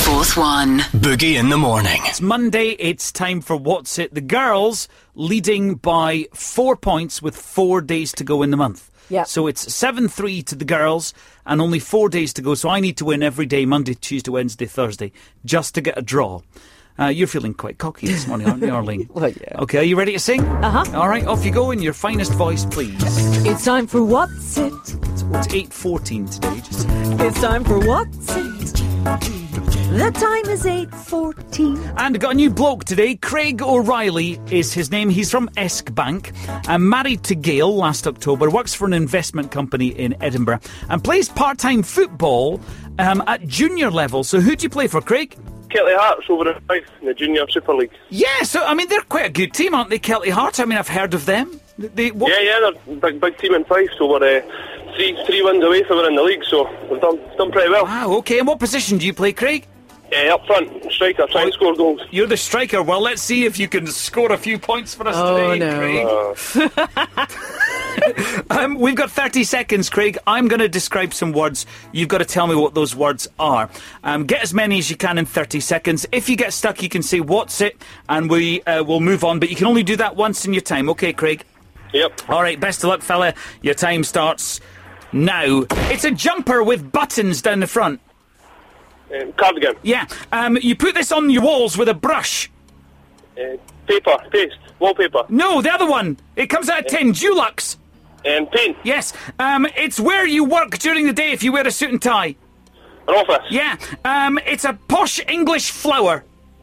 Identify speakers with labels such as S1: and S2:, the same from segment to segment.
S1: Fourth one.
S2: Boogie in the morning.
S3: It's Monday, it's time for What's It? The girls leading by 4 points with 4 days to go in the month.
S4: Yeah.
S3: So it's 7-3 to the girls and only 4 days to go. So I need to win every day, Monday, Tuesday, Wednesday, Thursday, just to get a draw. You're feeling quite cocky this morning, aren't you, Arlene?
S4: Well, yeah.
S3: Okay, are you ready to sing?
S4: Uh-huh.
S3: All right, off you go in your finest voice, please.
S4: It's time for What's It?
S3: It's 8:14 today. Just
S4: It's time for What's It? The time is 8:14.
S3: And got a new bloke today. Craig O'Reilly is his name. He's from Esk Bank. Married to Gail last October. Works for an investment company in Edinburgh. And plays part-time football at junior level. So who do you play for, Craig?
S5: Kelty Hearts over at Fife in the Junior Super League.
S3: Yeah, so, I mean, they're quite a good team, aren't they, Kelty Hearts? I mean, I've heard of them.
S5: Yeah, they're a big team in Fife, so we're three wins away from winning the league, so we've done pretty well.
S3: Wow, OK. And what position do you play, Craig?
S5: Up front, striker, try and score goals.
S3: You're the striker. Well, let's see if you can score a few points for us today, Craig. We've got 30 seconds, Craig. I'm going to describe some words. You've got to tell me what those words are. Get as many as you can in 30 seconds. If you get stuck, you can say, what's it? And we will move on. But you can only do that once in your time. OK, Craig?
S5: Yep.
S3: All right, best of luck, fella. Your time starts now. It's a jumper with buttons down the front.
S5: Cardigan.
S3: Yeah. You put this on your walls with a brush.
S5: Paper, paste, wallpaper.
S3: No, the other one. It comes out of tin. Dulux.
S5: Paint.
S3: Yes. It's where you work during the day if you wear a suit and tie.
S5: An office.
S3: Yeah. It's a posh English flower.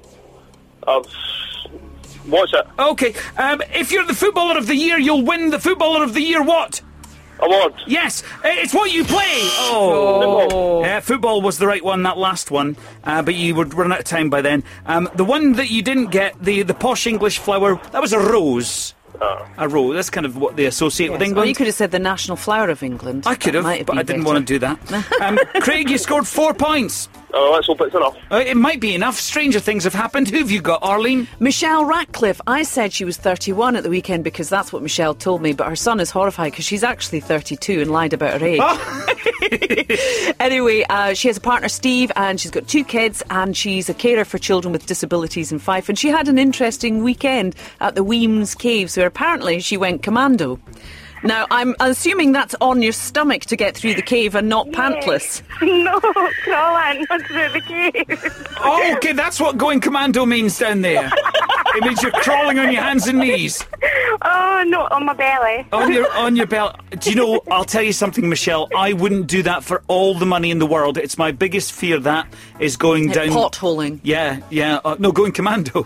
S5: What's it?
S3: Okay. If you're the footballer of the year, you'll win the footballer of the year what?
S5: Award.
S3: Yes. It's what you play. Oh. Yeah, football was the right one, that last one. But you would run out of time by then. The one that you didn't get, the posh English flower, that was a rose. A rose. That's kind of what they associate with England.
S4: Well, you could have said the national flower of England.
S3: I could have, but I didn't want to do that. Craig, you scored 4 points.
S5: Oh, let's hope it's enough.
S3: It might be enough. Stranger things have happened. Who have you got, Arlene?
S4: Michelle Ratcliffe. I said she was 31 at the weekend because that's what Michelle told me, but her son is horrified because she's actually 32 and lied about her age. Oh. Anyway, she has a partner, Steve, and she's got 2 kids, and she's a carer for children with disabilities in Fife, and she had an interesting weekend at the Weems Caves where apparently she went commando. Now, I'm assuming that's on your stomach to get through the cave and not pantless.
S6: No, crawling through the cave.
S3: Oh, OK, that's what going commando means down there. It means you're crawling on your hands and knees.
S6: Oh, no, on my belly.
S3: On your belly. Do you know, I'll tell you something, Michelle. I wouldn't do that for all the money in the world. It's my biggest fear, that is going down...
S4: Potholing.
S3: Yeah. No, going commando.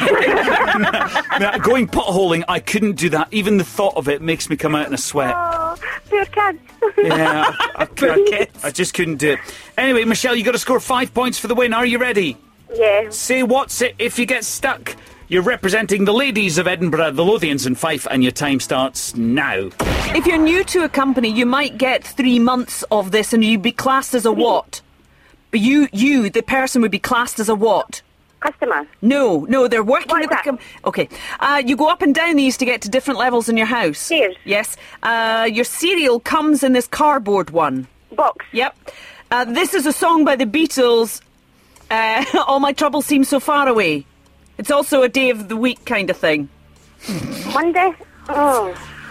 S3: Going potholing, I couldn't do that. Even the thought of it makes me come out in a sweat.
S6: Oh, poor kids.
S3: Yeah, I just couldn't do it. Anyway, Michelle, you got to score 5 points for the win. Are you ready?
S6: Yeah.
S3: Say what's it if you get stuck. You're representing the ladies of Edinburgh, the Lothians and Fife, and your time starts now.
S4: If you're new to a company, you might get 3 months of this and you'd be classed as a what? But you, the person, would be classed as a what?
S6: Customer.
S4: No, they're working
S6: What
S4: at
S6: is
S4: the... Okay. You go up and down these to get to different levels in your house.
S6: Stairs.
S4: Yes. Your cereal comes in this cardboard one.
S6: Box.
S4: Yep. This is a song by the Beatles. All My Troubles Seem So Far Away. It's also a day of the week kind of thing.
S6: Monday. Oh.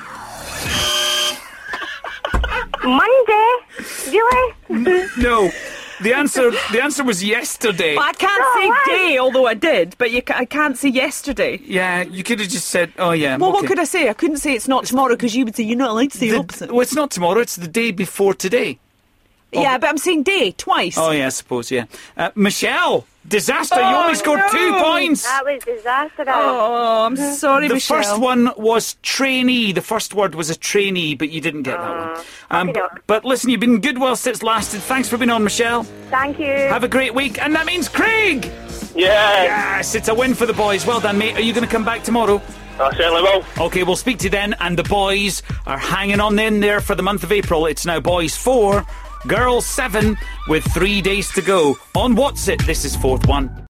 S6: Monday? Really?
S3: No. The answer was yesterday.
S4: But I can't say day, although I did, but I can't say yesterday.
S3: Yeah, you could have just said, oh yeah.
S4: Well,
S3: okay.
S4: what could I say? I couldn't say it's not tomorrow because you would say you're not allowed to say opposite.
S3: Well, it's not tomorrow, it's the day before today.
S4: Yeah, but I'm saying day, twice.
S3: Oh yeah, I suppose, yeah. Michelle, disaster, you only scored 2 points.
S6: That was disastrous.
S4: Oh, I'm sorry,
S3: The
S4: Michelle.
S3: first one was trainee. The first word was a trainee, but you didn't get that one. But listen, you've been good whilst it's lasted. Thanks for being on, Michelle.
S6: Thank you.
S3: Have a great week. And that means Craig!
S5: Yeah.
S3: Yes, it's a win for the boys. Well done, mate. Are you going to come back tomorrow?
S5: I certainly will.
S3: OK, we'll speak to you then. And the boys are hanging on in there for the month of April. It's now boys 4, girls 7, with 3 days to go. On What's It? This is Fourth One.